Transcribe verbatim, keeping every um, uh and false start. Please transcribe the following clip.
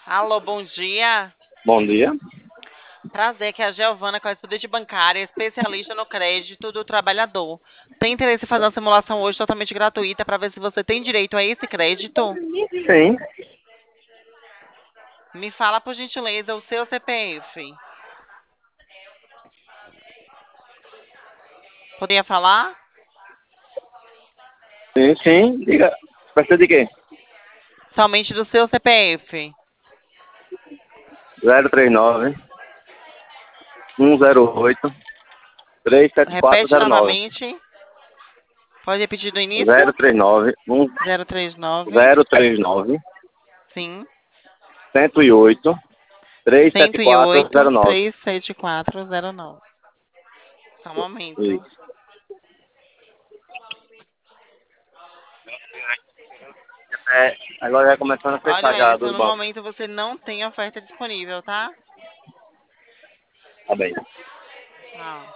Alô, bom dia. Bom dia. Prazer, que é a Giovana, correspondente bancária, especialista no crédito do trabalhador. Tem interesse em fazer uma simulação hoje totalmente gratuita para ver se você tem direito a esse crédito? Sim, Me fala, por gentileza, o seu C P F. Poderia falar? sim, sim. Diga. Precisa de quê? Somente do seu C P F. zero três nove, um zero oito, três sete quatro Repete zero nove. novamente. Pode repetir do início? zero três nove, um Zero três nove. zero três nove, Sim. cento e oito, três sete Cento e quatro oito, zero nove. três sete quatro zero nove. Só um momento. Isso. É, agora já começando a fechar Olha já isso, dos no bancos. momento você não tem oferta disponível, tá? Tá bem. Ah.